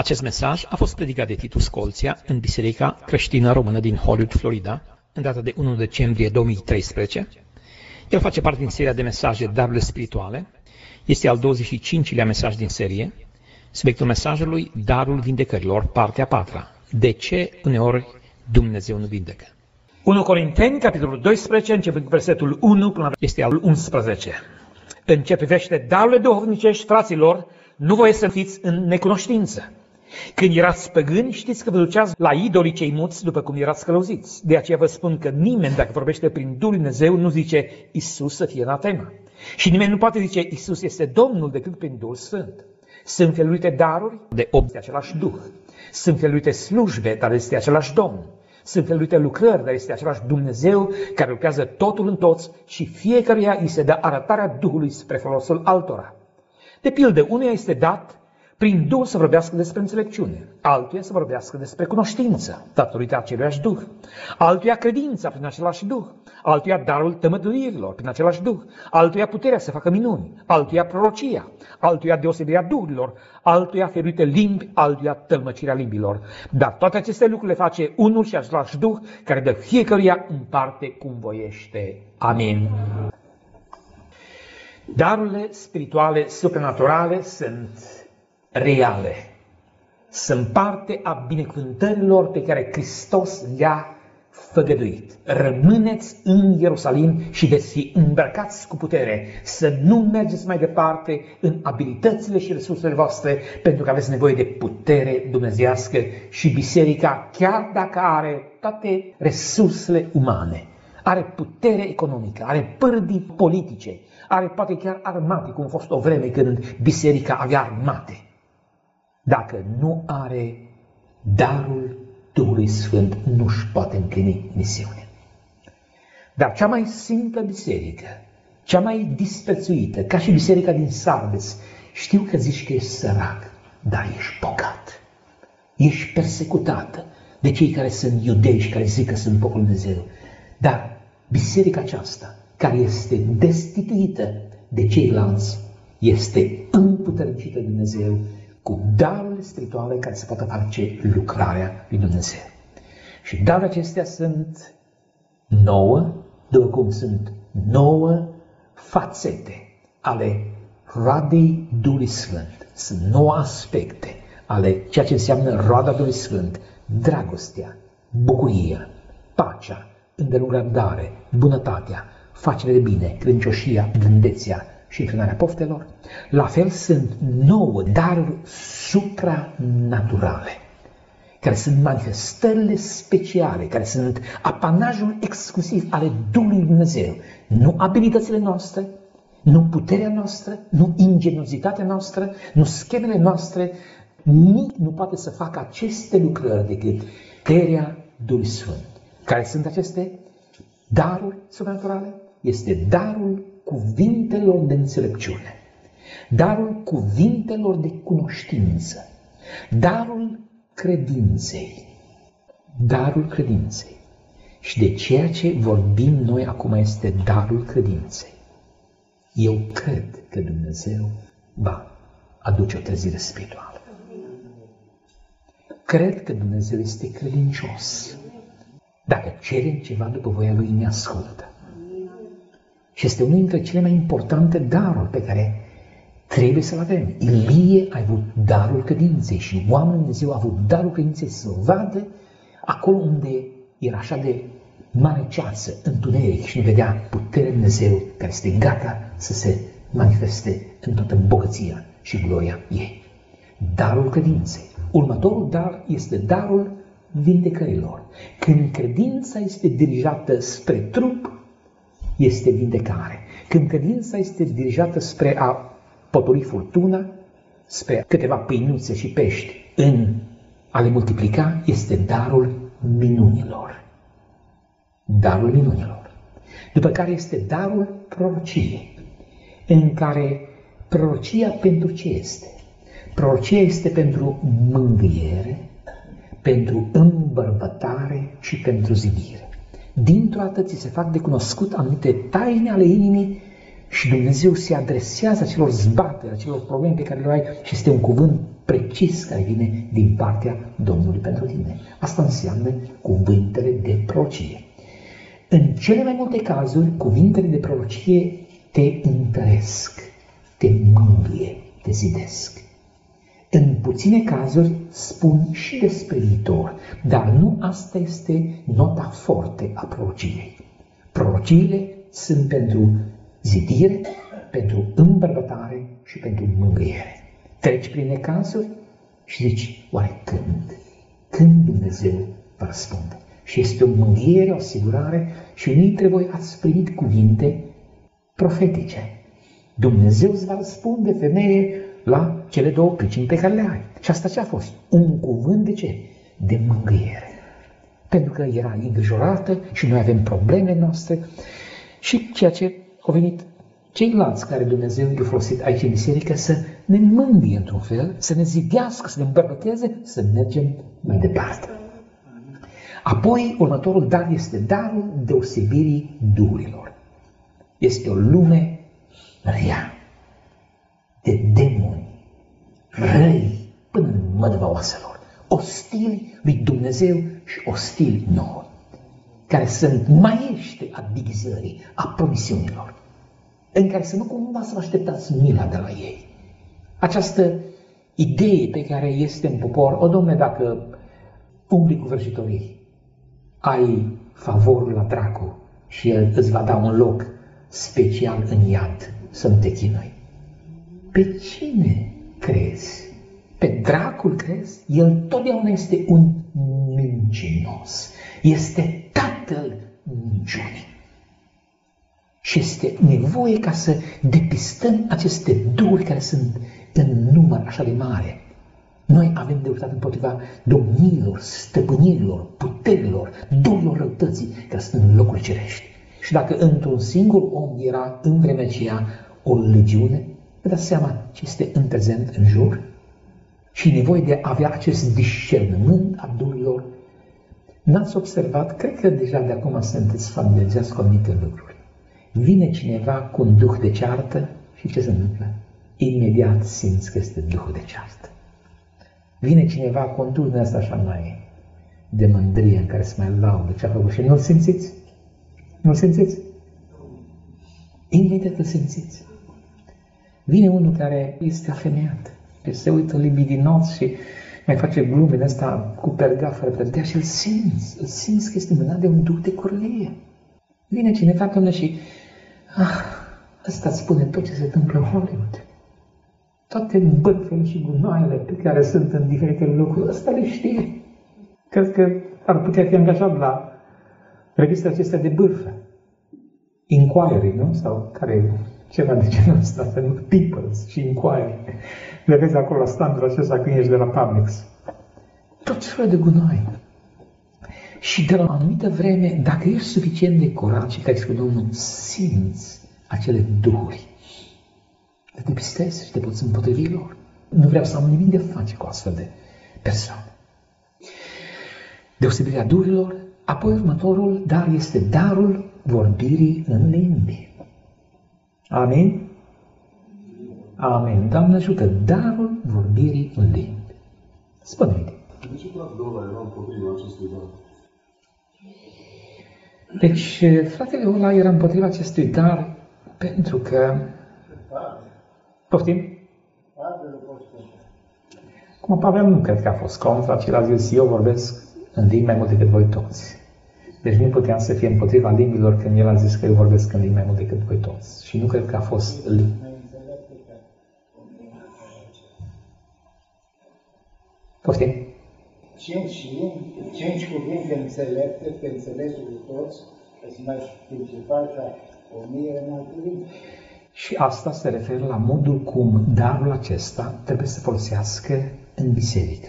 Acest mesaj a fost predicat de Titu Scolția în Biserica Creștină Română din Hollywood, Florida, în data de 1 decembrie 2013. El face parte din seria de mesaje Darurile Spirituale. Este al 25-lea mesaj din serie. Subiectul mesajului, Darul Vindecărilor, partea 4-a. De ce uneori Dumnezeu nu vindecă? 1 Corinteni, capitolul 12, începând cu versetul 1 până la este al 11. În ce privește darurile duhovnicești, fraților, nu voie să fiți în necunoștință. Când erați păgâni, știți că vă duceați la idolii cei muți după cum erați călăuziți. De aceea vă spun că nimeni, dacă vorbește prin Duhul Dumnezeu, nu zice Iisus să fie anatema. Și nimeni nu poate zice Iisus este Domnul decât prin Duhul Sfânt. Sunt feluite daruri de de același Duh. Sunt feluite slujbe, dar este același Domn. Sunt feluite lucrări, dar este același Dumnezeu care lucrează totul în toți și fiecăruia îi se dă arătarea Duhului spre folosul altora. De pildă, unuia este dat prin Duh să vorbească despre înțelepciune, altuia să vorbească despre cunoștință, datorită aceluiași Duh, altuia credința prin același Duh, altuia darul tămăduirilor prin același Duh, altuia puterea să facă minuni, altuia prorocia, altuia deosebirea duhurilor, altuia feruite limbi, altuia tălmăcirea limbilor. Dar toate aceste lucruri le face unul și același Duh, care dă fiecăruia în parte cum voiește. Amin. Darurile spirituale supranaturale sunt reale. Sunt parte a binecuvântărilor pe care Hristos le-a făgăduit. Rămâneți în Ierusalim și veți fi îmbrăcați cu putere, să nu mergeți mai departe în abilitățile și resursele voastre, pentru că aveți nevoie de putere dumnezeiască și biserica, chiar dacă are toate resursele umane, are putere economică, are pârdii politice, are poate chiar armate, cum a fost o vreme când biserica avea armate. Dacă nu are darul Duhului Sfânt, nu își poate împlini misiunea. Dar cea mai simplă biserică, cea mai disprețuită, ca și biserica din Sardes, știu că zici că ești sărac, dar ești bogat. Ești persecutată de cei care sunt iudei și care zic că sunt poporul Dumnezeu. Dar biserica aceasta, care este destituită de ceilalți, este împuternicită de Dumnezeu cu darurile spirituale care se poate face lucrarea lui Dumnezeu. Și darurile acestea sunt 9, după cum sunt 9 fațete ale roadei Duhului Sfânt. Sunt 9 aspecte ale ceea ce înseamnă roada Duhului Sfânt: dragostea, bucuria, pacea, îndelungă răbdare, bunătatea, facerea de bine, credincioșia, blândețea și înclinarea poftelor. La fel sunt 9 daruri supranaturale, care sunt manifestările speciale, care sunt apanajul exclusiv ale Duhului Dumnezeu. Nu abilitățile noastre, nu puterea noastră, nu ingeniozitatea noastră, nu schemele noastre. Nimic nu poate să facă aceste lucrări decât puterea Duhului Sfânt. Care sunt aceste daruri supranaturale? Este darul cuvintelor de înțelepciune, darul cuvintelor de cunoștință, darul credinței, darul credinței. Și de ceea ce vorbim noi acum este darul credinței. Eu cred că Dumnezeu va aduce o trezire spirituală. Cred că Dumnezeu este credincios. Dacă cerem ceva după voia Lui, ne ascultă. Și este unul dintre cele mai importante daruri pe care trebuie să-l avem. Ilie a avut darul credinței și oamenii Dumnezeu au avut darul credinței să o vadă acolo unde era așa de mare ceață, întuneric, și nu vedea puterea Dumnezeu care este gata să se manifeste în toată bogăția și gloria ei. Darul credinței. Următorul dar este darul vindecărilor. Când credința este dirijată spre trup, este vindecare. Când credința este dirijată spre a potoli furtuna, spre câteva pâinuțe și pești în a le multiplica, este darul minunilor. Darul minunilor. După care este darul prorociei, în care prorocia pentru ce este? Prorocia este pentru mângâiere, pentru îmbărbătare și pentru zidire. Dintr-o dată ți se fac de cunoscut anumite taine ale inimii și Dumnezeu se adresează acelor zbateri, acelor probleme pe care le ai și este un cuvânt precis care vine din partea Domnului pentru tine. Asta înseamnă cuvintele de prorocie. În cele mai multe cazuri, cuvintele de prorocie te întăresc, te mângâie, te zidesc. În puține cazuri spun și despre viitor, dar nu asta este nota forte a prorociei. Prorociile sunt pentru zidire, pentru îmbărbătare și pentru mângâiere. Treci prin necazuri și zici, oare când? Când Dumnezeu va răspunde? Și este o mânghiere, o asigurare și unii dintre voi ați primit cuvinte profetice. Dumnezeu îți va răspunde, femeie, la cele două pricini pe care le ai. Și asta ce a fost? Un cuvânt de ce? De mângâiere. Pentru că era îngrijorată și noi avem problemele noastre și ceea ce au venit ceilalți care Dumnezeu i-a folosit aici în biserică să ne mângâie într-un fel, să ne zidească, să ne îmbărbăteze, să mergem mai departe. Apoi, următorul dar este darul deosebirii duhurilor. Este o lume rea, de demoni, răi, până în mădăva oaselor, ostili lui Dumnezeu și ostili nouă, care sunt maiește a divizării, a promisiunilor, în care să nu cumva să vă așteptați mila de la ei. Această idee pe care este în popor, o, Dom'le, dacă umbli cu vrăjitorii, ai favorul la dracu și el îți va da un loc special în iad să nu te chinui. Pe cine crezi? Pe dracul crezi? El totdeauna este un mincinos. Este tatăl minciunii. Și este nevoie ca să depistăm aceste duhuri care sunt în număr așa de mare. Noi avem de luptat împotriva domniilor, stăpânirilor, puterilor, duhurilor răutății care sunt în locuri cerești. Și dacă într-un singur om era în vremea aceea o legiune, vă dați seama ce este în prezent în jur? Și nevoie de a avea acest discernământ a duhurilor. N-ați observat? Cred că deja de acum sunteți familiarizați cu anumite lucruri. Vine cineva cu un duh de ceartă și ce se întâmplă? Imediat simți că este duhul de ceartă. Vine cineva cu un duh de asta așa mai de mândrie în care se mai laudă ce a făcut și nu-l simțiți? Nu-l simțiți? Imediat îl simțiți. Vine unul care este afemeiat, și se uită libidinos și mai face glume din asta cu perga, fără perga și îl simți că este mânat de un duh de curleie. Vine cineva până și ăsta îți spune tot ce se întâmplă în Hollywood. Toate bârfele și gunoaiele pe care sunt în diferite locuri, ăsta le știe. Cred că ar putea fi angajat la registrul acesta de bârfă. Inquiry, nu? Sau care ceva de genul ăsta, Peoples și Inquiry. Le vezi acolo la standul acesta când ești de la Publix. Tot felul de gunoi. Și de la o anumită vreme, dacă ești suficient de curat și că cu Domnul, simți acele duhuri, te depistezi și te poți împotrivi lor. Nu vreau să am nimic de face cu astfel de persoane. Deosebirea duhurilor, apoi următorul dar este darul vorbirii în limbi. Amin? Amin. Doamne ajută, darul vorbirii în limbi. Spune-mi. De ce fratele ăla era împotriva acestui dar? Deci, fratele ăla era împotriva acestui dar pentru că... Poftim? Cum Pavel nu cred că a fost contra, ci a zis, eu vorbesc în limbi mai mult decât voi toți. Deci nu puteam să fie împotriva limbilor când el a zis că eu vorbesc în limbi mai mult decât voi toți. Și nu cred că a fost limbi. Poftim? Cinci cuvinte înțelepte pe înțelesul toți, sunt mai principal ca 1000 în alte limbi. Și asta se referă la modul cum darul acesta trebuie să folosească în biserică.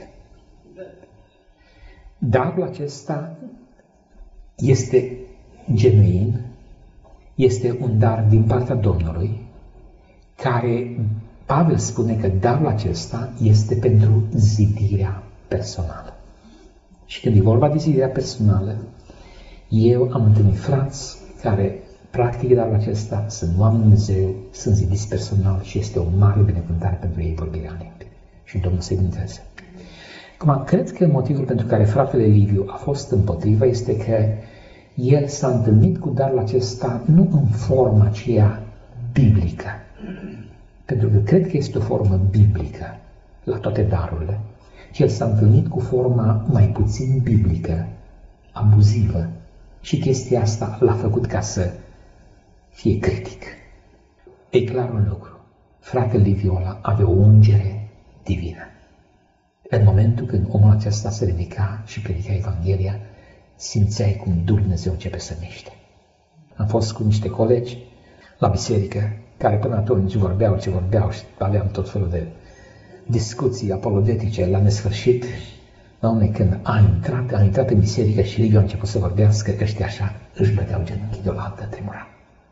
Darul acesta este genuin, este un dar din partea Domnului, care Pavel spune că darul acesta este pentru zidirea personală. Și când e vorba de zidirea personală, eu am întâlnit frați care practică darul acesta, sunt oameni Dumnezeu, sunt zidiți personal și este o mare binecuvântare pentru ei vorbirea în limbi. și Domnul să-i binecuvânteze. Acum, cred că motivul pentru care fratele Liviu a fost împotrivă este că el s-a întâlnit cu darul acesta nu în forma aceea biblică, pentru că cred că este o formă biblică la toate darurile, și el s-a întâlnit cu forma mai puțin biblică, abuzivă, și chestia asta l-a făcut ca să fie critic. E clar un lucru, fratele Liviu avea o ungere divină. În momentul când omul acesta se ridica și predica Evanghelia, simțeai cum Duhul Dumnezeu începe să miște. Am fost cu niște colegi la biserică, care până atunci vorbeau ce vorbeau și aveam tot felul de discuții apologetice la nesfârșit. Doamne, când a intrat în biserică și Liviu a început să vorbească, ăștia așa își băteau genunchii deodată, tremura.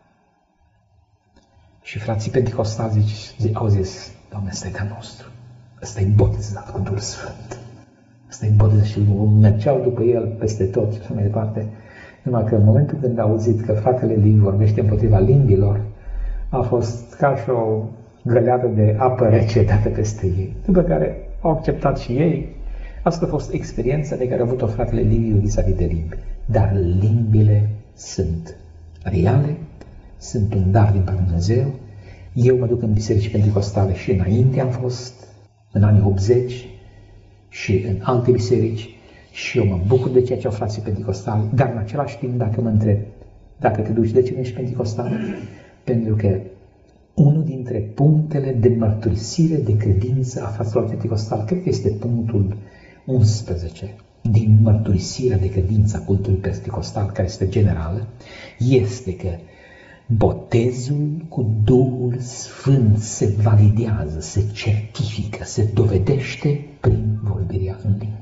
Și frații penticostali au zis, Doamne, ăsta e de-al nostru, ăsta e botezat cu Duhul Sfânt, ăsta e botezat, și mergeau după el peste tot și așa mai departe. Numai că în momentul când a auzit că fratele Liviu vorbește împotriva limbilor, a fost ca și o găleată de apă rece dată peste ei, după care au acceptat și ei. Asta a fost experiența de care a avut-o fratele Liviu vis-a-vis de limbi. Dar limbile sunt reale, sunt un dar din partea Dumnezeu. Eu mă duc în biserici penticostale și înainte am fost, în anii 80, și în alte biserici, și eu mă bucur de ceea ce au frații penticostali, dar în același timp, dacă mă întreb, dacă te duci, de ce nu ești penticostal? Pentru că unul dintre punctele de mărturisire de credință a fraților penticostali, cred că este punctul 11 din mărturisirea de credință a cultului penticostal, care este generală, este că botezul cu Duhul Sfânt se validează, se certifică, se dovedește prin vorbirea în limbi.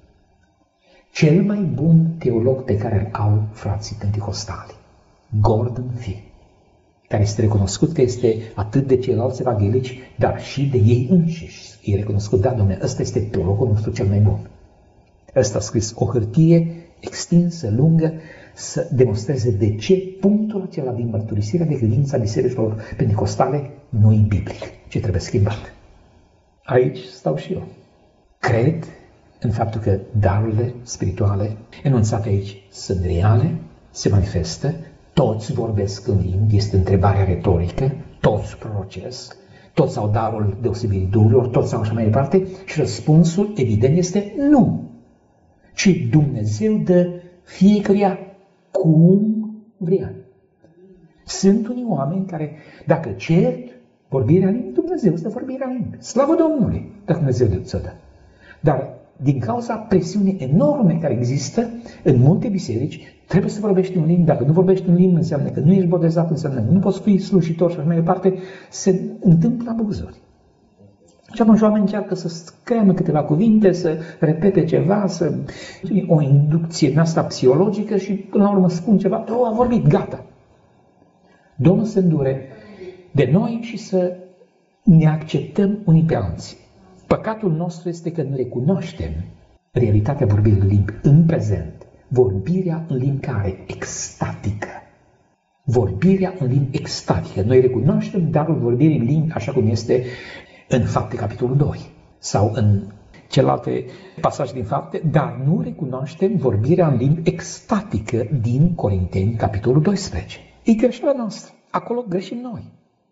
Cel mai bun teolog pe care îl au frații penticostali, Gordon Fee, care este recunoscut că este atât de ceilalți evanghelici, dar și de ei înșiși. E recunoscut, da, Doamne, ăsta este teologul nostru cel mai bun. Ăsta a scris o hârtie extinsă, lungă, să demonstreze de ce punctul acela din mărturisirea de credință a bisericilor penticostale nu e biblic, ce trebuie schimbat. Aici stau și eu. Cred în faptul că darurile spirituale enunțate aici sunt reale, se manifestă, toți vorbesc în limbi, este întrebarea retorică, toți prorocesc, toți au darul deosebirii duhurilor, toți au așa mai departe, și răspunsul, evident, este nu. Ci Dumnezeu dă fiecăruia cum vrea. Sunt unii oameni care, dacă cer vorbirea în limbi, Dumnezeu îți dă vorbirea în limbi. Slavă Domnului, dacă Dumnezeu ți-o dă. Dar din cauza presiunii enorme care există în multe biserici, trebuie să vorbești în limbi. Dacă nu vorbești în limbi, înseamnă că nu ești botezat, înseamnă că nu poți fi slujitor și așa mai departe. Se întâmplă abuzuri. Și atunci oamenii încearcă să screamă câteva cuvinte, să repete ceva, să o inducție din asta psihologică și până la urmă spun ceva, a vorbit, gata. Domnul se îndure de noi și să ne acceptăm unii pe alții. Păcatul nostru este că nu recunoaștem realitatea vorbirii în limbi în prezent. Vorbirea în limbi care? Extatică. Vorbirea în limbi extatică. Noi recunoaștem darul vorbirii în limbi așa cum este în Fapte, capitolul 2, sau în celelalte pasaje din Fapte, dar nu recunoaștem vorbirea în limbi extatică din Corinteni, capitolul 12. E greșeala noastră. Acolo greșim noi.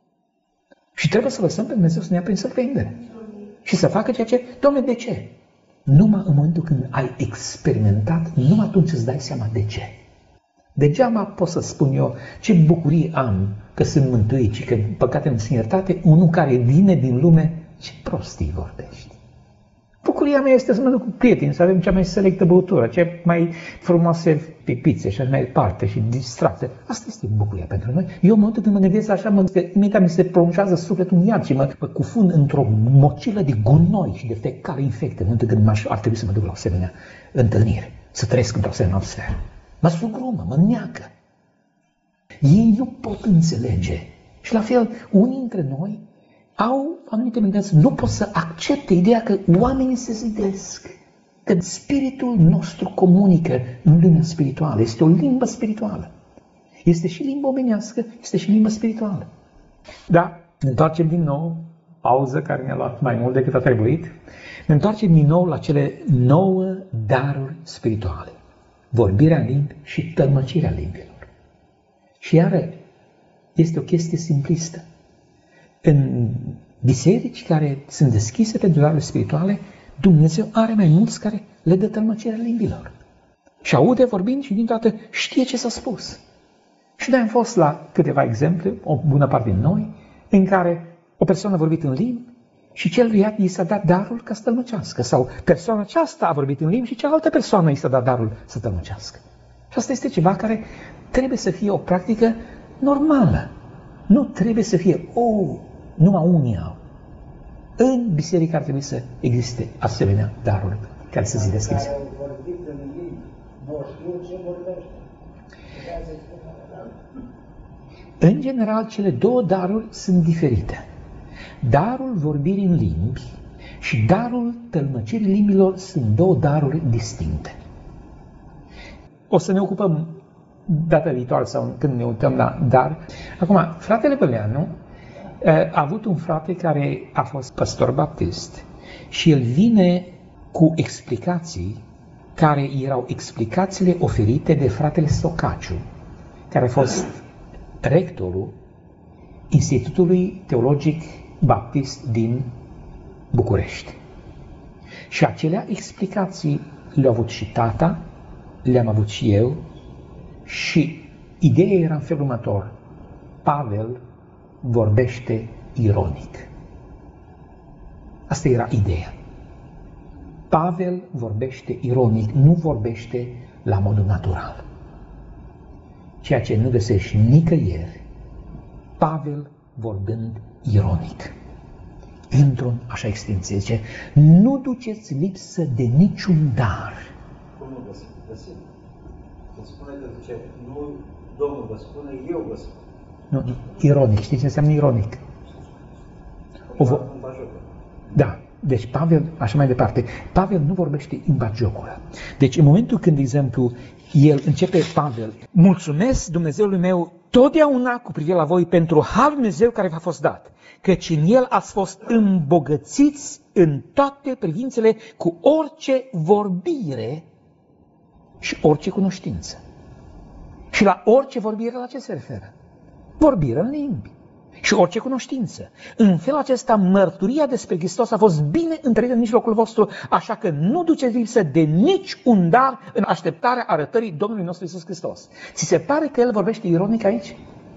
Și trebuie să lăsăm pe Dumnezeu să ne ia prin surprindere. Și să facă ceea ce... Doamne, de ce? Numai în momentul când ai experimentat, numai atunci îți dai seama de ce. Degeaba pot să spun eu ce bucurie am că sunt mântuit și că păcatele sunt iertate, unul care vine din lume, ce prostii vorbești. Bucuria mea este să mă duc cu prieteni, să avem cea mai selectă băutură, cea mai frumoase pipițe și așa mai departe și distracție. Asta este bucuria pentru noi. Eu în momentul când mă gândesc așa, imediat mi se prolongează sufletul în iad și mă cufund într-o mocilă de gunoi și de fecale infecte în momentul când ar trebui să mă duc la o asemenea întâlnire, să trăiesc într-o asemenea atmosferă. Mă sugrumă, mă neacă. Ei nu pot înțelege. Și la fel, unii dintre noi au anumite mentalități, nu pot să accepte ideea că oamenii se zidesc, că spiritul nostru comunică în lumea spirituală. Este o limbă spirituală. Este și limbă omenească, este și limbă spirituală. Da, ne întoarcem din nou pauză care ne-a luat mai mult decât a trebuit, ne întoarcem din nou la cele 9 daruri spirituale. Vorbirea în limbi și tălmăcirea limbilor. Și iară, este o chestie simplistă. În biserici care sunt deschise pentru darurile spirituale, Dumnezeu are mai mulți care le dă tălmăcirea limbilor. Și aude vorbind și dintr-o dată știe ce s-a spus. Și noi am fost la câteva exemple, o bună parte din noi, în care o persoană a vorbit în limbi și celuilalt i s-a dat darul ca să tălmăcească. Sau persoana aceasta a vorbit în limbi și cealaltă persoană i s-a dat darul să tălmăcească. Și asta este ceva care trebuie să fie o practică normală. Nu trebuie să fie, numai unii au. În biserică ar trebui să existe asemenea daruri care să zidească biserica. În general, cele 2 daruri sunt diferite. Darul vorbirii în limbi și darul tălmăcirii limbilor sunt 2 daruri distincte. O să ne ocupăm data viitoare sau când ne uităm la dar. Acum, fratele Băleanu a avut un frate care a fost păstor baptist și el vine cu explicații care erau explicațiile oferite de fratele Stocaciu, care a fost rectorul Institutului Teologic Baptist din București. Și acelea explicații le-a avut și tata, le-am avut și eu, și ideea era în felul următor. Pavel vorbește ironic. Asta era ideea. Pavel vorbește ironic, nu vorbește la modul natural. Ceea ce nu găsești nicăieri, Pavel vorbind ironic. Într-un așa extinție, zice, nu duceți lipsă de niciun dar. Cum nu găsim? Îmi spune că zice, nu Domnul vă spune, eu vă spun. Nu, ironic. Știți ce înseamnă ironic? Da. Deci Pavel, așa mai departe, Pavel nu vorbește în batjocură. Deci în momentul când, de exemplu, el începe Pavel, mulțumesc Dumnezeului meu totdeauna cu privire la voi pentru harul Dumnezeu care v-a fost dat, căci în el ați fost îmbogățiți în toate privințele cu orice vorbire și orice cunoștință. Și la orice vorbire la ce se referă? Vorbire în limbi. Și orice cunoștință. În felul acesta, mărturia despre Hristos a fost bine întărită în mijlocul vostru, așa că nu duceți lipsă de nici un dar în așteptarea arătării Domnului nostru Iisus Hristos. Ți se pare că el vorbește ironic aici?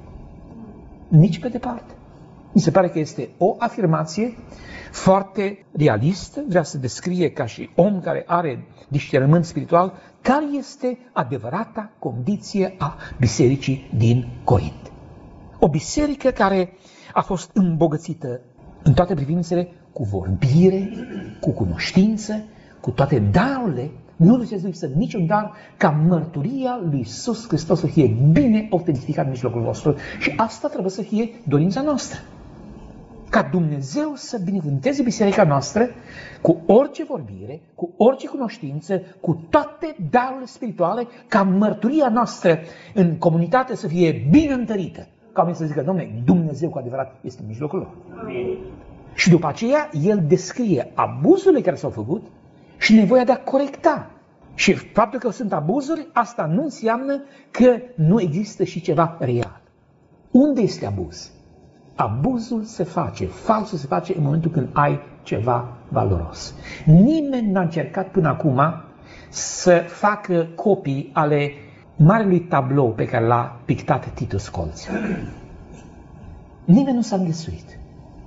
Nici pe departe. Mi se pare că este o afirmație foarte realistă, vrea să descrie ca și om care are discernământ spiritual, care este adevărata condiție a bisericii din Corint. O biserică care a fost îmbogățită în toate privințele cu vorbire, cu cunoștință, cu toate darurile, nu duceți lipsă niciun dar, ca mărturia lui Iisus Hristos să fie bine autentificat în mijlocul vostru. Și asta trebuie să fie dorința noastră. Ca Dumnezeu să binecuvânteze biserica noastră cu orice vorbire, cu orice cunoștință, cu toate darurile spirituale, ca mărturia noastră în comunitate să fie bine întărită. Ca oamenii să zică, Dom'le, Dumnezeu cu adevărat este în mijlocul lor. Amin. Și după aceea, el descrie abuzurile care s-au făcut și nevoia de a corecta. Și faptul că sunt abuzuri, asta nu înseamnă că nu există și ceva real. Unde este abuz? Abuzul se face, falsul se face în momentul când ai ceva valoros. Nimeni n-a încercat până acum să facă copii ale marelui tablou pe care l-a pictat Titus Colț. Nimeni nu s-a înghesuit.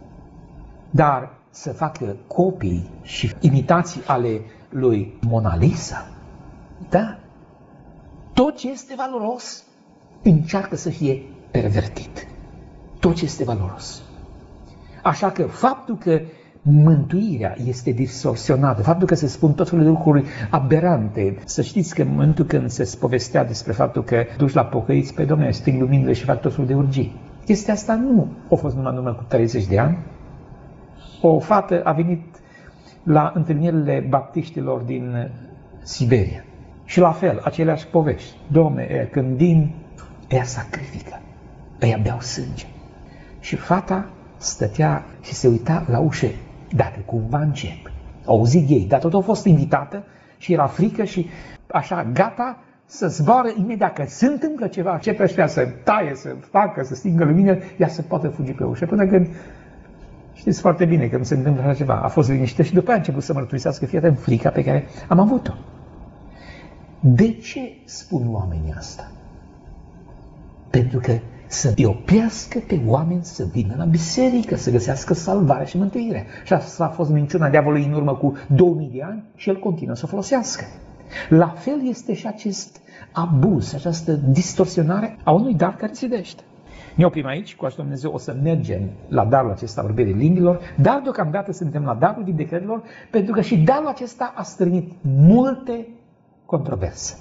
Dar să facă copii și imitații ale lui Mona Lisa, da? Tot ce este valoros încearcă să fie pervertit. Tot ce este valoros. Așa că faptul că mântuirea este distorsionată, faptul că se spun tot felul de lucruri aberante, să știți că în momentul când se povestea despre faptul că duci la pocăiți pe Domnule, sting luminile și fac tot felul de urgii. Chestia asta nu a fost numai în urmă cu 30 de ani. O fată a venit la întâlnirile baptiștilor din Siberia. Și la fel, aceleași povești. Dom'le, când din, ea sacrifică, ea beau sânge. Și fata stătea și se uita la ușă dacă cumva încep. Auzit ei, dar tot a fost invitată și era frică și așa gata să zboară imediat, că se întâmplă ceva, începe ăștia să taie, să facă, să stingă lumină, ea să poată fugi pe ușă, până când știți foarte bine că nu se întâmplă așa ceva. A fost liniștită și după aia a început să mărturisească fiecare frica pe care am avut-o. De ce spun oamenii asta? Pentru că să îi oprească pe oameni să vină la biserică, să găsească salvarea și mântuirea. Și asta a fost minciuna diavolului în urmă cu 2000 de ani și el continuă să o folosească. La fel este și acest abuz, această distorsionare a unui dar care țidește. Ne oprim aici, cu ajutorul Dumnezeu o să mergem la darul acesta vorbirii limbilor, dar deocamdată suntem la darul vindecărilor, pentru că și darul acesta a strânit multe controverse.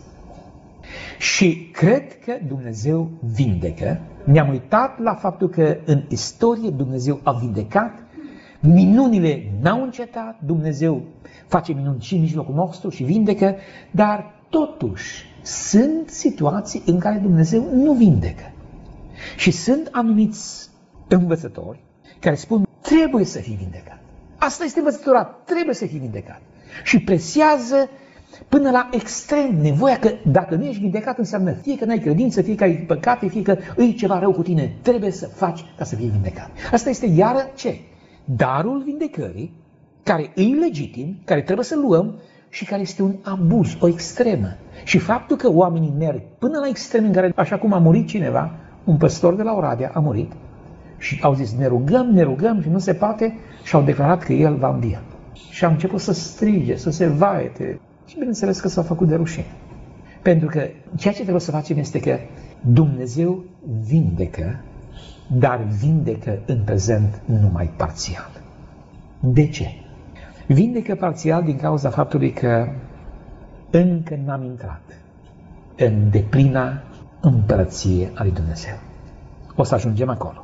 Și cred că Dumnezeu vindecă. Ne-am uitat la faptul că în istorie Dumnezeu a vindecat, minunile n-au încetat, Dumnezeu face minuni și în mijlocul nostru și vindecă, dar totuși sunt situații în care Dumnezeu nu vindecă. Și sunt anumiți învățători care spun trebuie să fii vindecat. Asta este învățătura, trebuie să fii vindecat. Și presează până la extrem nevoia că dacă nu ești vindecat înseamnă fie că n-ai credință, fie că ai păcate, fie că îi ceva rău cu tine. Trebuie să faci ca să fii vindecat. Asta este iară ce? Darul vindecării, care îi legitim, care trebuie să luăm și care este un abuz, o extremă. Și faptul că oamenii merg până la extreme în care, așa cum a murit cineva, un păstor de la Oradea a murit și au zis ne rugăm și nu se poate și au declarat că el va învia. Și au început să strige, să se vaete. Și bineînțeles că s-au făcut de rușine. Pentru că ceea ce trebuie să facem este că Dumnezeu vindecă, dar vindecă în prezent numai parțial. De ce? Vindecă parțial din cauza faptului că încă n-am intrat în deplina împărăție a lui Dumnezeu. O să ajungem acolo.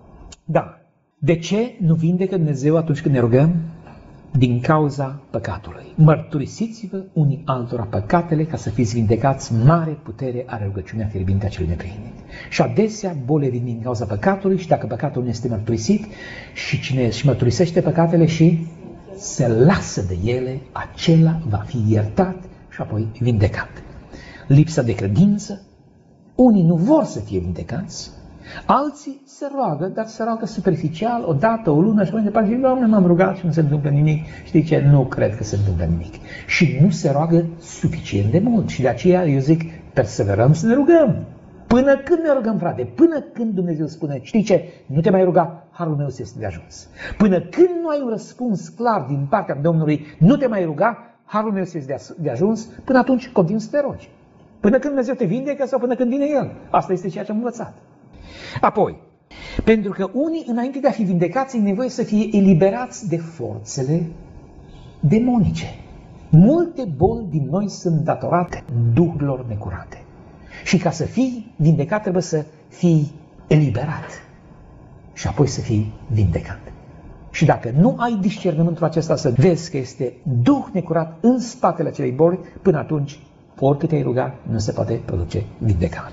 Da. De ce nu vindecă Dumnezeu atunci când ne rugăm? Din cauza păcatului. Mărturisiți-vă unii altora păcatele ca să fiți vindecați, mare putere are rugăciunea fierbinte a celui neprihănit. Și adesea bolile vin din cauza păcatului și dacă păcatul nu este mărturisit și cine își mărturisește păcatele și se lasă de ele, acela va fi iertat și apoi vindecat. Lipsa de credință, unii nu vor să fie vindecați, alții se roagă, dar se roagă superficial, o dată, o lună și mai departe, și Doamne, m-am rugat și nu se întâmplă nimic. Știi ce? Nu cred că se întâmplă nimic. Și nu se roagă suficient de mult. Și de aceea eu zic, perseverăm să ne rugăm. Până când ne rugăm, frate? Până când Dumnezeu spune, știi ce? Nu te mai ruga, harul meu ți este de ajuns. Până când nu ai un răspuns clar din partea Domnului, nu te mai ruga, harul meu ți este de ajuns, până atunci continui să te rogi. Până când Dumnezeu te vindecă sau până când vine El. Asta este ceea ce am învățat. Apoi, pentru că unii, înainte de a fi vindecați, e nevoie să fie eliberați de forțele demonice. Multe boli din noi sunt datorate duhurilor necurate. Și ca să fii vindecat, trebuie să fii eliberat. Și apoi să fii vindecat. Și dacă nu ai discernământul acesta să vezi că este duh necurat în spatele acelei boli, până atunci, oricât te-ai rugat, nu se poate produce vindecare.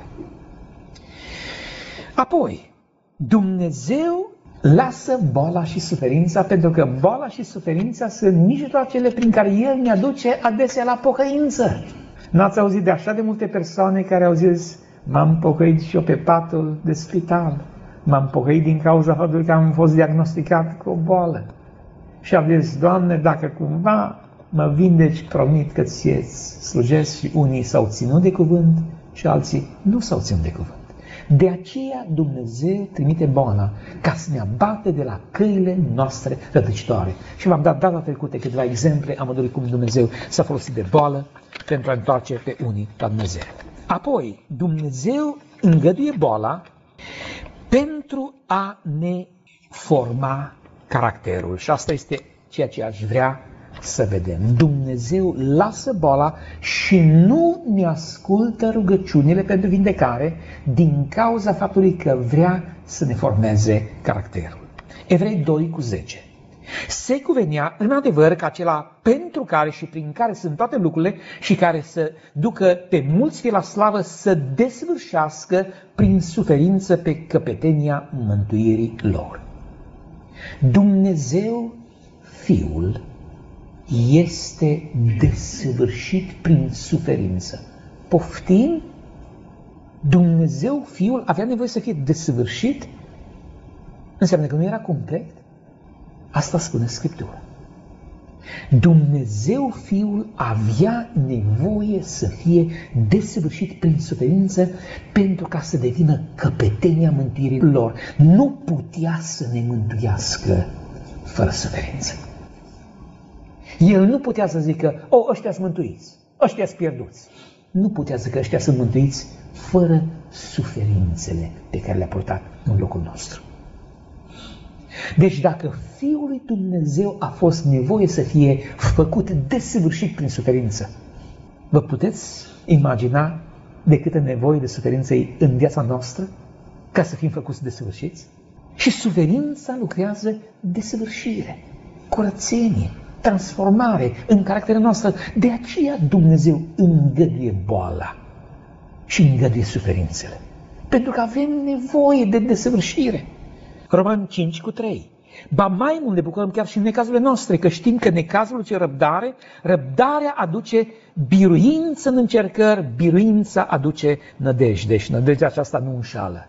Apoi, Dumnezeu lasă boala și suferința, pentru că boala și suferința sunt mijloacele prin care El ne aduce adesea la pocăință. N-ați auzit de așa de multe persoane care au zis, m-am pocăit și eu pe patul de spital, m-am pocăit din cauza faptului că am fost diagnosticat cu o boală. Și am zis, Doamne, dacă cumva mă vindeci, promit că ți-ți slujesc. Și unii s-au ținut de cuvânt și alții nu s-au ținut de cuvânt. De aceea Dumnezeu trimite boala ca să ne abate de la căile noastre rătăcitoare. Și v-am dat data trecută câteva exemple a modului cum Dumnezeu s-a folosit de boală pentru a întoarce pe unii la Dumnezeu. Apoi, Dumnezeu îngăduie boala pentru a ne forma caracterul. Și asta este ceea ce aș vrea să vedem. Dumnezeu lasă boala și nu ne ascultă rugăciunile pentru vindecare din cauza faptului că vrea să ne formeze caracterul. Evrei 2:10. Se cuvenea în adevăr că acela pentru care și prin care sunt toate lucrurile și care să ducă pe mulți fie la slavă să desvârșească prin suferință pe căpetenia mântuirii lor. Dumnezeu Fiul este desăvârșit prin suferință. Poftim? Dumnezeu Fiul avea nevoie să fie desăvârșit? Înseamnă că nu era complet? Asta spune Scriptura. Dumnezeu Fiul avea nevoie să fie desăvârșit prin suferință pentru ca să devină căpetenia mântuirii lor. Nu putea să ne mântuiască fără suferință. El nu putea să zică, ăștia sunt mântuiți, ăștia sunt pierduți. Nu putea să zică, ăștia sunt mântuiți fără suferințele pe care le-a purtat în locul nostru. Deci dacă Fiul lui Dumnezeu a fost nevoie să fie făcut desăvârșit prin suferință, vă puteți imagina de câtă nevoie de suferință e în viața noastră ca să fim făcuți desăvârșiți? Și suferința lucrează desăvârșire, curățenie, transformare în caracterul nostru. De aceea Dumnezeu îngăduie boala și îngăduie suferințele. Pentru că avem nevoie de desăvârșire. Roman 5:3. Ba mai mult ne bucurăm chiar și în necazurile noastre, că știm că necazul aduce răbdare, răbdarea aduce biruință în încercări, biruința aduce nădejde și nădejdea aceasta nu înșală.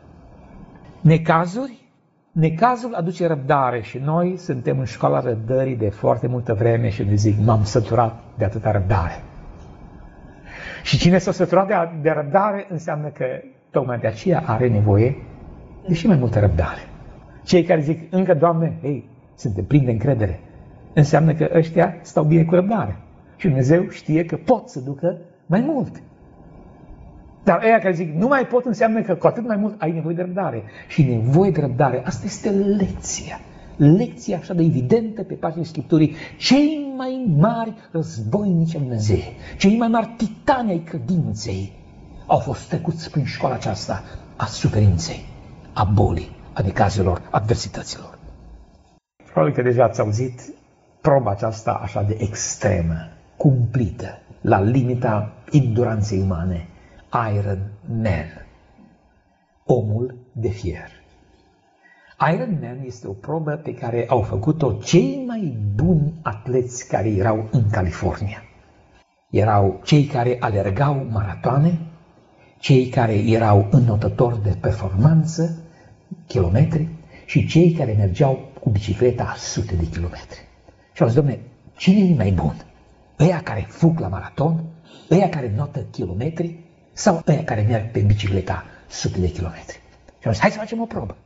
Necazul aduce răbdare și noi suntem în școala răbdării de foarte multă vreme și ne zic, m-am săturat de atâta răbdare. Și cine s-a săturat de răbdare înseamnă că tocmai de aceea are nevoie de și mai multă răbdare. Cei care zic încă, Doamne, suntem plini de încredere, înseamnă că ăștia stau bine cu răbdare. Și Dumnezeu știe că pot să ducă mai mult. Dar ăia care zic, nu mai pot, înseamnă că cu atât mai mult ai nevoie de răbdare. Și nevoie de răbdare, asta este lecția. Lecția așa de evidentă pe paginile Scripturii. Cei mai mari războinici ai Dumnezeu, cei mai mari titani ai credinței au fost trecuți prin școala aceasta a suferinței, a bolii, a necazurilor, adversităților. Probabil că deja ați auzit proba aceasta așa de extremă, cumplită, la limita enduranței umane. Iron Man, omul de fier. Iron Man este o probă pe care au făcut-o cei mai buni atleți care erau în California. Erau cei care alergau maratoane, cei care erau înotători de performanță, kilometri, și cei care mergeau cu bicicleta sute de kilometri. Și au zis, dom'le, cine e mai bun? Ăia care fug la maraton, ăia care notă kilometri, sau ăia care merg pe bicicleta sute de kilometri? Și am zis, hai să facem o probă.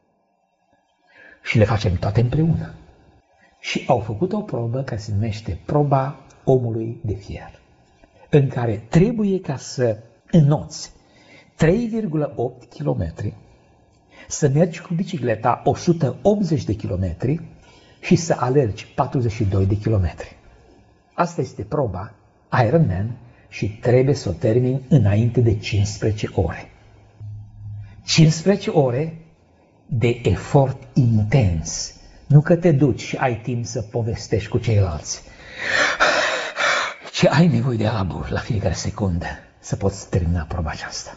Și le facem toate împreună. Și au făcut o probă care se numește proba omului de fier, în care trebuie ca să înoți 3,8 kilometri, să mergi cu bicicleta 180 de kilometri și să alergi 42 de kilometri. Asta este proba Ironman și trebuie să o termini înainte de 15 ore. 15 ore de efort intens. Nu că te duci și ai timp să povestești cu ceilalți, ci ai nevoie de abur la fiecare secundă să poți termina proba aceasta.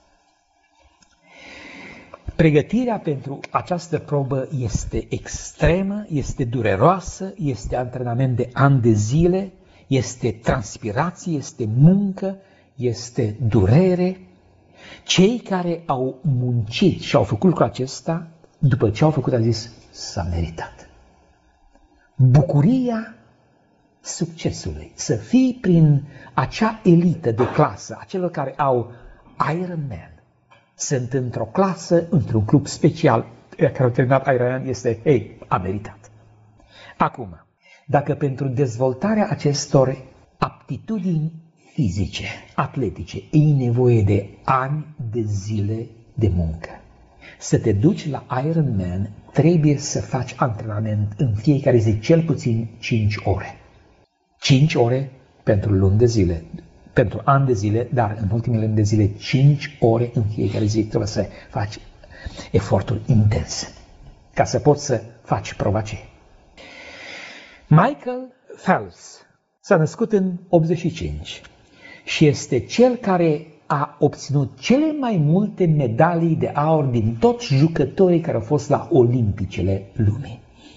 Pregătirea pentru această probă este extremă, este dureroasă, este antrenament de ani de zile, este transpirație, este muncă, este durere. Cei care au muncit și au făcut lucrul acesta, după ce au făcut, a zis, s-a meritat. Bucuria succesului, să fii prin acea elită de clasă, a celor care au Ironman, sunt într-o clasă, într-un club special, care au terminat Ironman, este, a meritat. Acum, dacă pentru dezvoltarea acestor aptitudini fizice, atletice, e nevoie de ani de zile de muncă, să te duci la Ironman, trebuie să faci antrenament în fiecare zi, cel puțin 5 ore. 5 ore pentru luni de zile, pentru ani de zile, dar în ultimele luni de zile, 5 ore în fiecare zi trebuie să faci eforturi intense, ca să poți să faci proba aceea. Michael Phelps s-a născut în 85 și este cel care a obținut cele mai multe medalii de aur din toți jucătorii care au fost la Olimpicele lumii.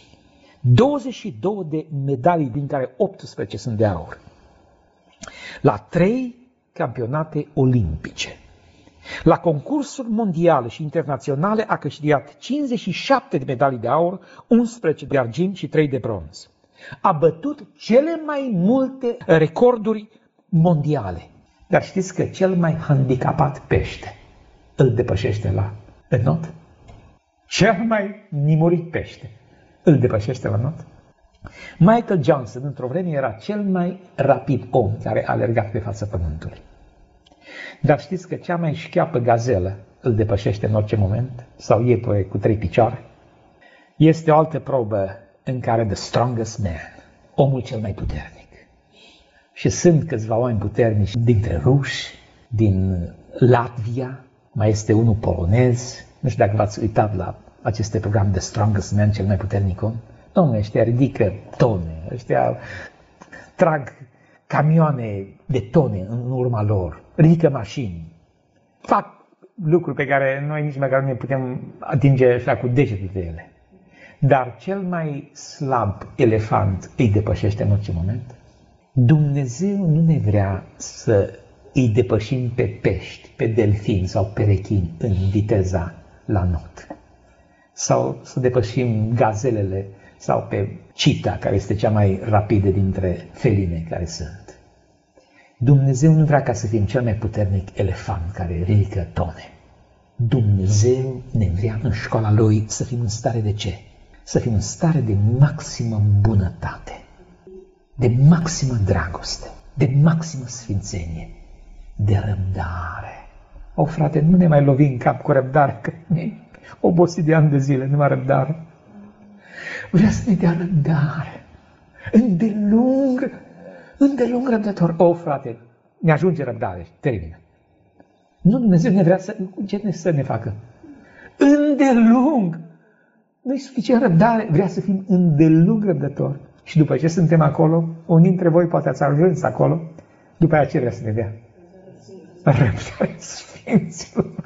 22 de medalii, din care 18 sunt de aur. La 3 campionate olimpice. La concursuri mondiale și internaționale a câștigat 57 de medalii de aur, 11 de argint și 3 de bronz. A bătut cele mai multe recorduri mondiale. Dar știți că cel mai handicapat pește îl depășește la înot? Cel mai nimurit pește îl depășește la înot? Michael Johnson, într-o vreme, era cel mai rapid om care a alergat pe fața pământului. Dar știți că cea mai șcheapă gazelă îl depășește în orice moment? Sau iepure cu 3 picioare? Este o altă probă în care the strongest man, omul cel mai puternic. Și sunt câțiva oameni puternici dintre ruși, din Latvia, mai este unul polonez. Nu știu dacă v-ați uitat la aceste programe de strongest man, cel mai puternic om. Dom'le, ăștia ridică tone, ăștia trag camioane de tone în urma lor, ridică mașini, fac lucruri pe care noi nici măcar nu ne putem atinge așa cu degetul de ele. Dar cel mai slab elefant îi depășește în orice moment. Dumnezeu nu ne vrea să îi depășim pe pești, pe delfini sau pe rechini în viteza la not. Sau să depășim gazelele sau pe cita, care este cea mai rapidă dintre feline care sunt. Dumnezeu nu vrea ca să fim cel mai puternic elefant care ridică tone. Dumnezeu ne vrea în școala Lui să fim în stare de ce? Să fim în stare de maximă bunătate, de maximă dragoste, de maximă sfințenie, de răbdare. O, frate, nu ne mai lovi în cap cu răbdare, că ne obosit de ani de zile, numai răbdare. Vrea să ne dea răbdare, îndelung răbdător. O, frate, ne ajunge răbdare, termină. Nu, Dumnezeu ne vrea să ne facă îndelung. Nu-i suficient răbdare, vrea să fim îndelung răbdători. Și după ce suntem acolo, unii dintre voi poate ați ajuns acolo, după aceea ce vrea să ne dea? Răbdarea Sfinților.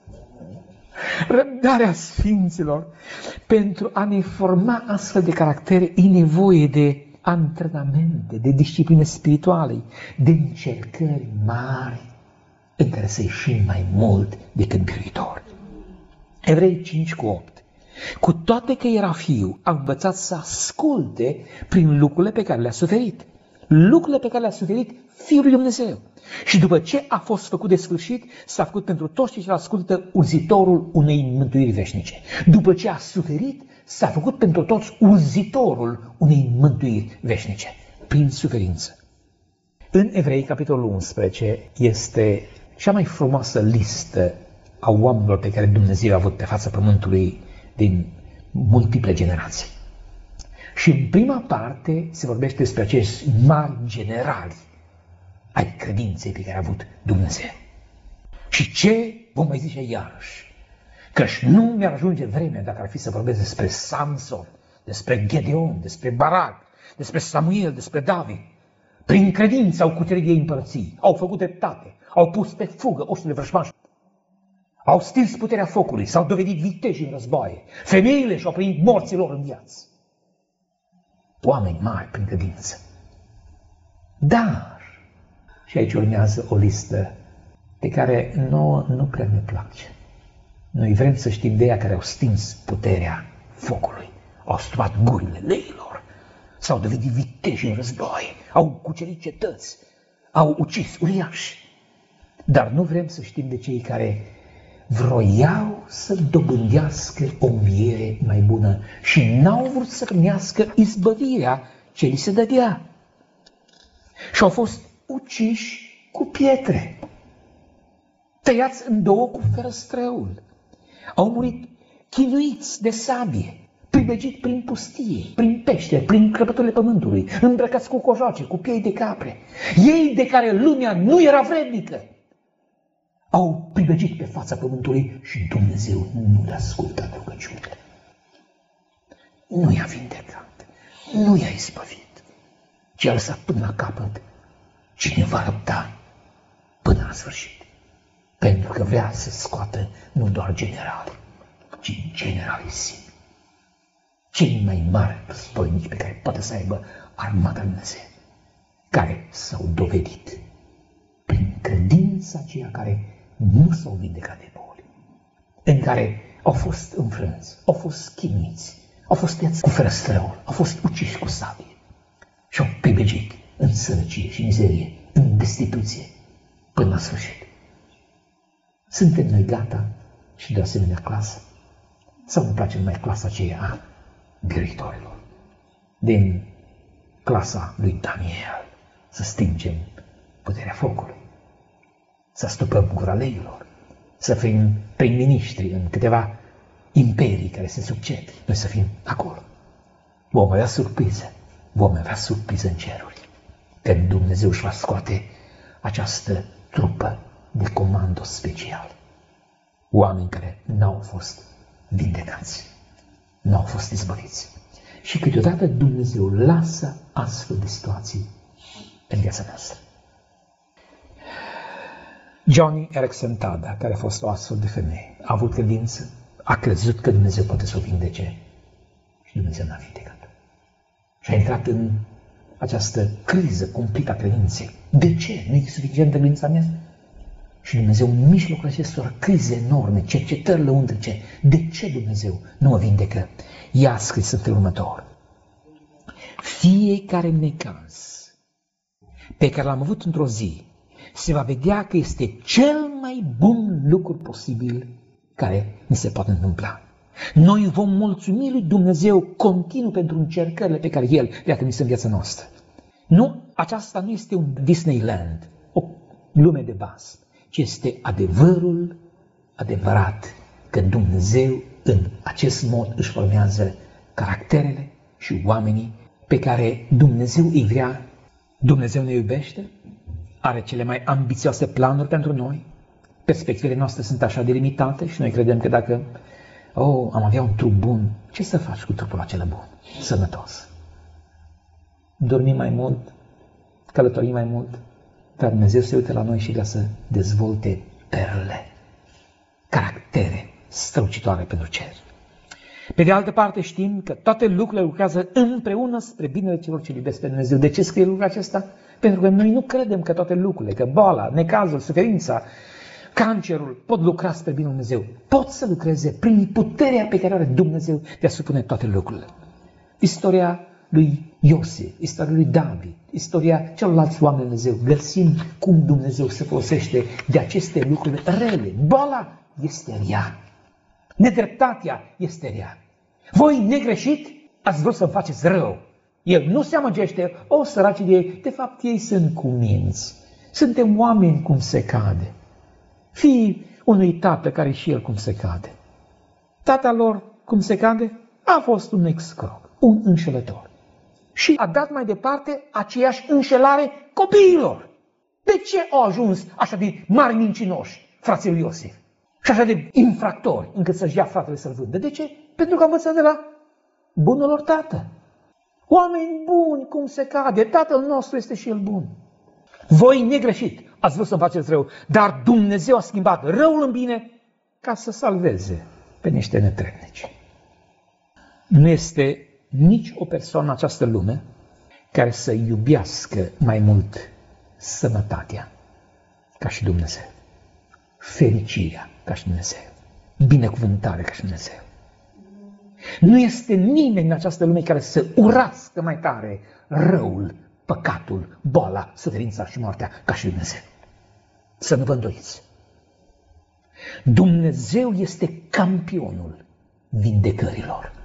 Răbdarea Sfinților. Pentru a ne forma astfel de caractere, e nevoie de antrenamente, de discipline spirituale, de încercări mari, în care să ieșim mai mult decât biruitori. Evrei 5:8. Cu toate că era fiu, a învățat să asculte prin lucrurile pe care le-a suferit. Lucrurile pe care le-a suferit Fiul lui Dumnezeu. Și după ce a fost făcut de sfârșit, s-a făcut pentru toți cei ce ascultă urzitorul unei mântuiri veșnice. După ce a suferit, s-a făcut pentru toți urzitorul unei mântuiri veșnice. Prin suferință. În Evrei, capitolul 11, este cea mai frumoasă listă a oamenilor pe care Dumnezeu a avut pe fața pământului din multiple generații. Și în prima parte se vorbește despre acești mari generali ai credinței pe care a avut Dumnezeu. Și ce vom mai zice iarăși? Căci nu mi-ar ajunge vremea dacă ar fi să vorbesc despre Samson, despre Gedeon, despre Barak, despre Samuel, despre David. Prin credință au cucerit ei împărății, au făcut dreptate, au pus pe fugă oștile vrăjmași, au stins puterea focului, s-au dovedit viteji în războaie, femeile și-au primit morților în viață. Oameni mari prin credință. Dar, și aici urmează o listă pe care nouă nu prea ne place. Noi vrem să știm de ea care au stins puterea focului, au stupat gurile leilor, s-au dovedit viteji în războaie, au cucerit cetăți, au ucis uriași. Dar nu vrem să știm de cei care vroiau să dobândească o înviere mai bună și n-au vrut să primească izbăvirea ce li se dădea. Și au fost uciși cu pietre, tăiați în două cu ferăstrăul. Au murit chinuiți de sabie, pribegit prin pustie, prin pește, prin crăpăturile pământului, îmbrăcați cu cojoace, cu piei de capre. Ei de care lumea nu era vrednică, au pribegit pe fața pământului și Dumnezeu nu le-a ascultat rugăciunile. Nu i-a vindecat, nu i-a izbăvit, ci a lăsat până la capăt. Cine va răbda până la sfârșit? Pentru că vrea să scoată nu doar generali, ci generalisimi. cei mai mari războinici pe care poate să aibă armata lui Dumnezeu, care s-au dovedit prin credința aceia care nu s-au vindecat de boli, în care au fost înfrânți, au fost chinuiți, au fost tăiați cu ferăstrăul, au fost uciși cu sabie și au pribegit în sărăcie și mizerie, în destituție, până la sfârșit. Suntem noi gata și de asemenea clasă? Sau nu place numai clasa aceea a biruitorilor? Din clasa lui Daniel să stingem puterea focului, să stupăm gura leilor, să fim prim-ministri în câteva imperii care se succed, noi să fim acolo. Vom avea surprize, vom avea surprize în ceruri, când Dumnezeu își va scoate această trupă de comando special. Oameni care n-au fost vindecați, n-au fost izbăviți. Și câteodată Dumnezeu lasă astfel de situații în viața noastră. Joni Eareckson Tada, care a fost o astfel de femeie, a avut credință, a crezut că Dumnezeu poate să o vindece și Dumnezeu n-a vindecat. Și a intrat în această criză cumplită a credinței. De ce? Nu e suficient de credința mea? Și Dumnezeu, în mijlocul acestor crize enorme, cercetări lăuntrice, de ce Dumnezeu nu mă vindecă? Ea a scris în felul următor: fiecare necaz pe care l-am avut într-o zi se va vedea că este cel mai bun lucru posibil care mi se poate întâmpla. Noi vom mulțumi lui Dumnezeu continuu pentru încercările pe care El le-a trimis în viața noastră. Nu, aceasta nu este un Disneyland, o lume de bas, ci este adevărul adevărat că Dumnezeu în acest mod își formează caracterele și oamenii pe care Dumnezeu îi vrea. Dumnezeu ne iubește, are cele mai ambițioase planuri pentru noi, perspectivele noastre sunt așa de limitate și noi credem că dacă am avea un trup bun, ce să faci cu trupul acela bun, sănătos? Dormim mai mult, călătorim mai mult, dar Dumnezeu se uită la noi și vrea să dezvolte perle, caractere strălucitoare pentru cer. Pe de altă parte știm că toate lucrurile lucrează împreună spre binele celor ce iubesc pe Dumnezeu. De ce scrie lucrul acesta? Pentru că noi nu credem că toate lucrurile, că boala, necazul, suferința, cancerul pot lucra spre binele Dumnezeu. Pot să lucreze prin puterea pe care are Dumnezeu de a supune toate lucrurile. Istoria lui Iosif, istoria lui David, istoria celorlalți oameni Dumnezeu, găsim cum Dumnezeu se folosește de aceste lucruri rele. Boala este rea. Nedreptatea este rea. Voi, negreșit, ați vrut să-mi faceți rău. El nu se amăgește, săracii de ei, de fapt ei sunt cuminți. Suntem oameni cum se cade. Fiii unui tată care și el cum se cade. Tata lor, cum se cade, a fost un excroc, un înșelător. Și a dat mai departe aceeași înșelare copiilor. De ce au ajuns așa de mari mincinoși, frații lui Iosif? Și așa de infractori, încât să-și ia fratele să-l vândă. De ce? Pentru că a învățat de la bunul lor tată. Oameni buni, cum se cade, tatăl nostru este și el bun. Voi, negreșit, ați vrut să-mi faceți rău, dar Dumnezeu a schimbat răul în bine ca să salveze pe niște netrebnici. Nu este nici o persoană în această lume care să iubească mai mult sănătatea ca și Dumnezeu, fericirea ca și Dumnezeu, binecuvântarea ca și Dumnezeu. Nu este nimeni în această lume care să urască mai tare răul, păcatul, boala, suferința și moartea ca și Dumnezeu. Să nu vă îndoiți. Dumnezeu este campionul vindecărilor.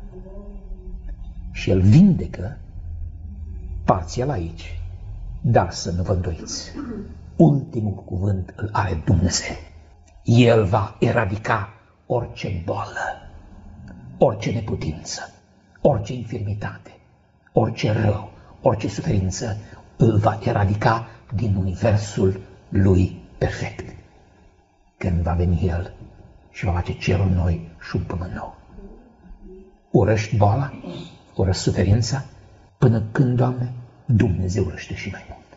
Și El vindecă parțial aici, dar să nu vă îndoiți. Ultimul cuvânt îl are Dumnezeu. El va eradica orice boală, orice neputință, orice infirmitate, orice rău, orice suferință, îl va eradica din universul lui perfect. Când va veni El și va face cerul noi și un pământ nou. Urăști boala, urăști suferința, până când, Doamne, Dumnezeu urăște și mai mult.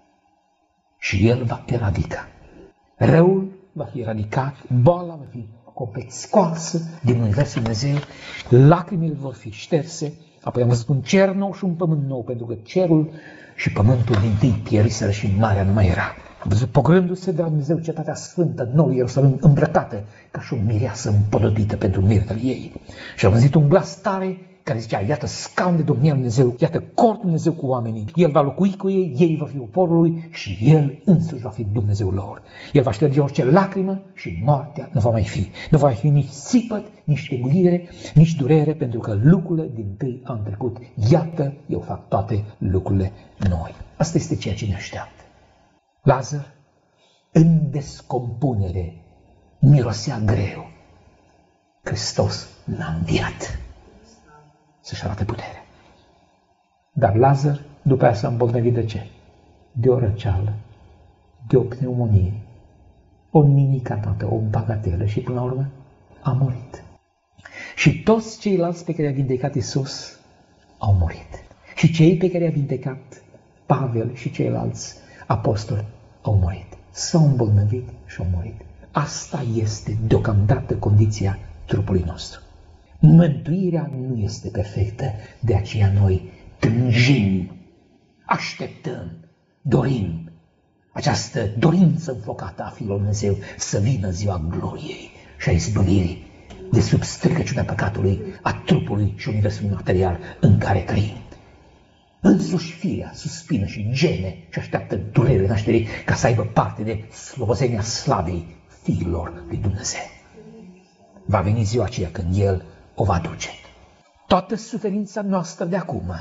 Și El va eradica. Răul va fi eradicat, boala va fi complet scoalsă din Universul Dumnezeu, lacrimile vor fi șterse, apoi am văzut un cer nou și un pământ nou, pentru că cerul și pământul dintâi pieriseră și marea nu mai era. Am văzut pogrându-se de la Dumnezeu cetatea sfântă, nou Ierusalim, îmbrăcată ca și o mireasă împodobitoare pentru mirtele ei. Și am văzut un glas tare care zicea, iată scaun de domnia lui Dumnezeu, iată cortul Dumnezeu cu oamenii, El va locui cu ei, ei vor fi poporul lui și El însuși va fi Dumnezeul lor. El va șterge orice lacrimă și moartea nu va mai fi. Nu va mai fi nici țipăt, nici teguire, nici durere, pentru că lucrurile dintâi au trecut. Iată, eu fac toate lucrurile noi. Asta este ceea ce ne așteaptă. Lazar, în descompunere, mirosea greu. Hristos l-a înviat să-și arate puterea. Dar Lazar, după aia s-a îmbolnăvit de ce? De o răceală, de o pneumonie, o minicatată, o bagatelă și până la urmă a murit. Și toți ceilalți pe care i-a vindecat Iisus au murit. Și cei pe care i-a vindecat Pavel și ceilalți apostoli au murit. S-au îmbolnăvit și au murit. Asta este deocamdată condiția trupului nostru. Mântuirea nu este perfectă, de aceea noi tânjim, așteptăm, dorim această dorință înflocată a Fiului Dumnezeu să vină ziua gloriei și a izbăvirii de sub stricăciunea păcatului, a trupului și universului material în care trăim. Însuși firea suspină și geme și așteaptă durerile nașterii ca să aibă parte de slobozenia slavei fiilor lui Dumnezeu. Va veni ziua aceea când El o va duce. Toată suferința noastră de acum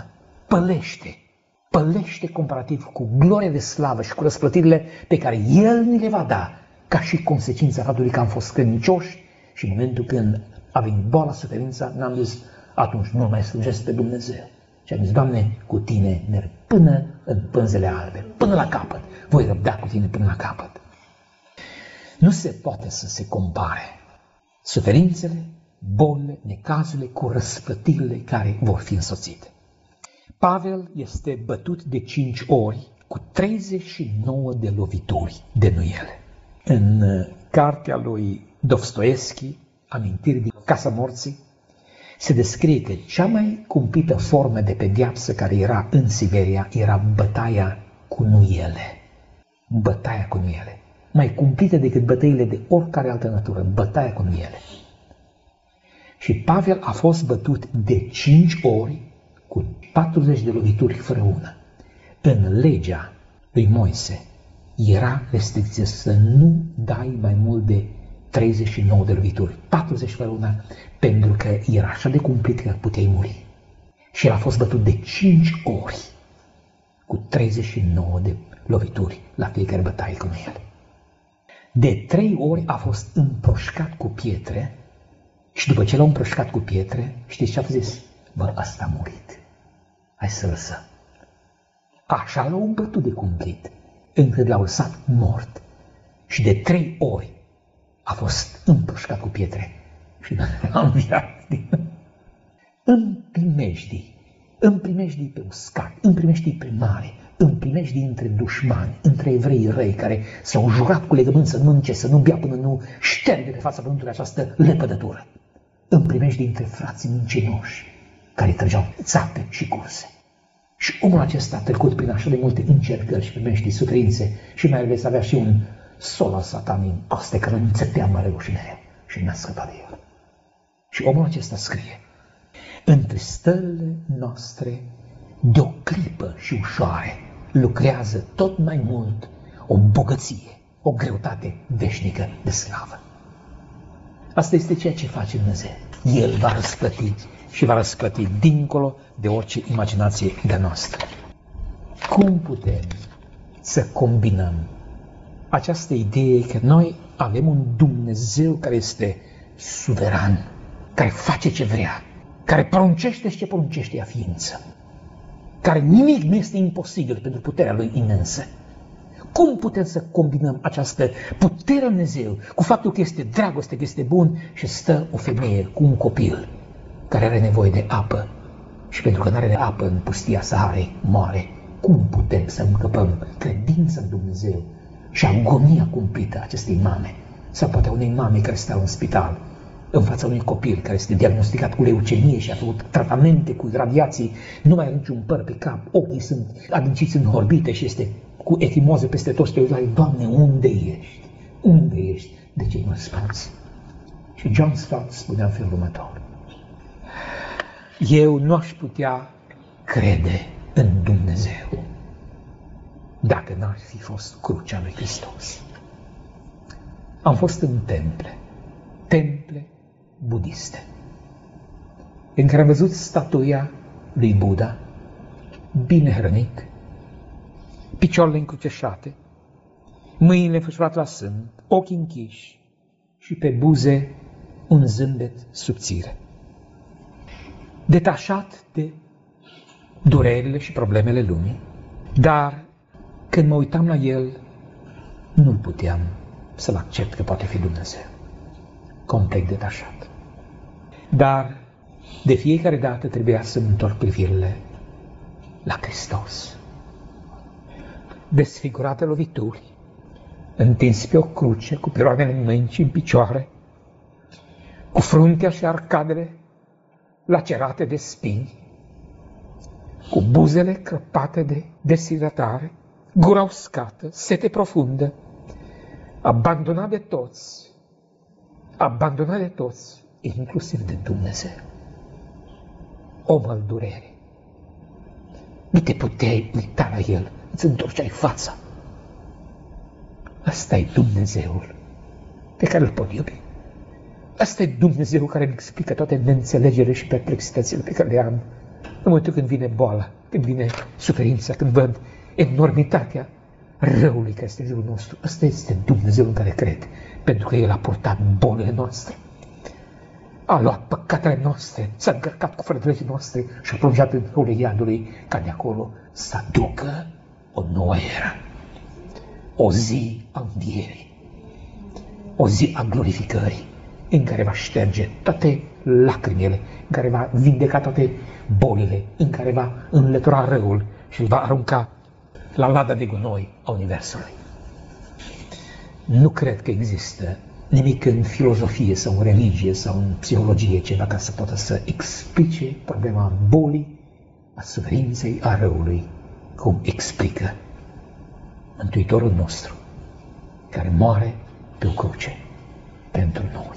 pălește comparativ cu gloria de slavă și cu răsplătirile pe care El ni le va da, ca și consecința faptului că am fost credincioși și în momentul când a venit boala, suferința, n-am zis, atunci nu mai slujesc pe Dumnezeu. Și am zis, Doamne, cu Tine merg până în pânzele albe, până la capăt. Voi răbda cu Tine până la capăt. Nu se poate să se compare suferințele, bolile, necazurile cu răsplătirile care vor fi însoțite. Pavel este bătut de 5 ori cu 39 de lovituri de nuiele. În cartea lui Dostoevski, Amintiri din Casa Morții, se descrie că cea mai cumplită formă de pedeapsă care era în Siberia era bătaia cu nuiele. Bătaia cu nuiele. Mai cumplită decât bătăile de oricare altă natură, bătaia cu nuiele. Și Pavel a fost bătut de 5 ori cu 40 de lovituri fără una. În legea lui Moise era restricție să nu dai mai mult de 39 de lovituri, 40 fără una, pentru că era așa de cumplit că puteai muri. Și el a fost bătut de 5 ori cu 39 de lovituri la fiecare bătaie cu el. De 3 ori a fost împroșcat cu pietre și după ce l-au împroșcat cu pietre, știți ce a zis? Bă, ăsta a murit. Hai să lăsăm. Așa l-au bătut de cumplit, încât l-au lăsat mort. Și de 3 ori a fost împroșcat cu pietre și a înviat. În primejdii pe uscat, în primejdii pe mare, în primejdii între dușmani, între evrei răi care s-au jurat cu legământ să nu mănânce, să nu bea până nu șterge de fața pământului această lepădătură. În primejdii între frații mincinoși care trăgeau țape și curse. Și omul acesta a trecut prin așa de multe încercări și primești suferințe și mai ales avea și un sol al satanei în coste care îl înțepea mereu și mereu și n-a scăpat de el. Și omul acesta scrie: între stările noastre de o clipă și ușoare lucrează tot mai mult o bogăție, o greutate veșnică de slavă. Asta este ceea ce face Dumnezeu. El va răsplăti și va răsplăti dincolo de orice imaginație de noastră. Cum putem să combinăm această idee că noi avem un Dumnezeu care este suveran, care face ce vrea, care poruncește ce poruncește ea ființă, care nimic nu este imposibil pentru puterea lui imensă? Cum putem să combinăm această putere în Dumnezeu cu faptul că este dragoste, că este bun și stă o femeie cu un copil care are nevoie de apă și pentru că nu are apă în pustia Saharei moare? Cum putem să încăpăm credința în Dumnezeu și agonia cumplită a acestei mame sau poate a unei mame care stă în spital, în fața unui copil care este diagnosticat cu leucemie și a făcut tratamente cu radiații, nu mai are niciun păr pe cap, ochii sunt adânciți în orbite și este cu echimoze peste tot și te uiți la el, Doamne, unde ești? Unde ești? De ce nu răspunzi? Și John Stott spunea în felul următor: eu nu aș putea crede în Dumnezeu dacă n-ar fi fost crucea lui Hristos. Am fost în temple budiste, în care am văzut statuia lui Buddha, bine hrănit, picioarele încrucișate, mâinile înfășurate la sân, ochii închiși și pe buze un zâmbet subțire. Detașat de durerile și problemele lumii, dar când mă uitam la el, nu-l puteam să-l accept că poate fi Dumnezeu. Complet detașat. Dar de fiecare dată trebuia să-mi întorc privirile la Hristos. Desfigurate lovituri, întins pe o cruce, cu piroanele în mâini și în picioare, cu fruntea și arcadele lacerate de spini, cu buzele crăpate de deshidratare, gura uscată, sete profundă, abandonat de toți, inclusiv de Dumnezeu. Om al durerii. Nu te puteai uita la el, îți întorceai fața. Ăsta e Dumnezeul pe care îl pot iubi. Ăsta e Dumnezeu care îmi explică toate neînțelegerile și perplexitățile pe care le am în momentul când vine boala, când vine suferința, când văd enormitatea răului care este în jurul nostru. Ăsta este Dumnezeu în care cred, pentru că El a purtat bolile noastre, a luat păcatele noastre, s-a încărcat cu frădările noastre și a plonjat în râul iadului, ca de acolo să aducă o nouă eră, o zi a învierii, o zi a glorificării, în care va șterge toate lacrimile, în care va vindeca toate bolile, în care va înlătura răul și îl va arunca la lada de gunoi a Universului. Nu cred că există nimic în filozofie sau în religie sau în psihologie ceva ca să poată să explice problema bolii, a suferinței, a răului, cum explică Mântuitorul nostru, care moare pe o cruce pentru noi,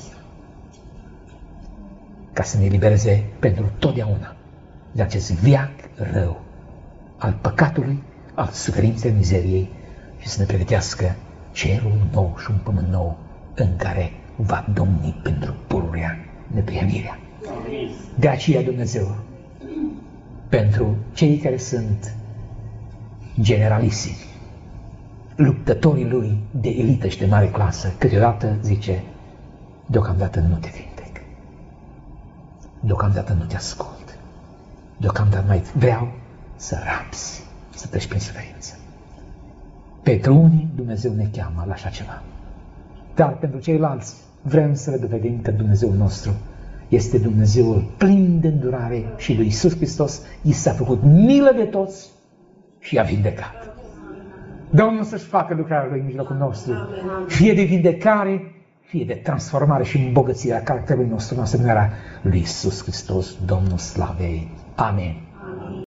ca să ne elibereze pentru totdeauna de acest veac rău al păcatului, al suferinței, mizeriei și să ne pregătească cerul nou și un pământ nou în care va domni pentru pururea neprihănirea. De aceea Dumnezeu, pentru cei care sunt generalisimi, luptătorii Lui de elită și de mare clasă, câteodată zice: deocamdată nu te vindec, deocamdată nu te ascult, deocamdată mai vreau să rabzi, să treci prin suferință. Pentru unii Dumnezeu ne cheamă la așa ceva, dar pentru ceilalți vrem să le dovedim că Dumnezeul nostru este Dumnezeul plin de îndurare și lui Iisus Hristos i s-a făcut milă de toți și i-a vindecat. Domnul să-și facă lucrarea Lui în mijlocul nostru, fie de vindecare, fie de transformare și îmbogățirea caracterului nostru în asemănarea lui Iisus Hristos, Domnul slavei. Amen.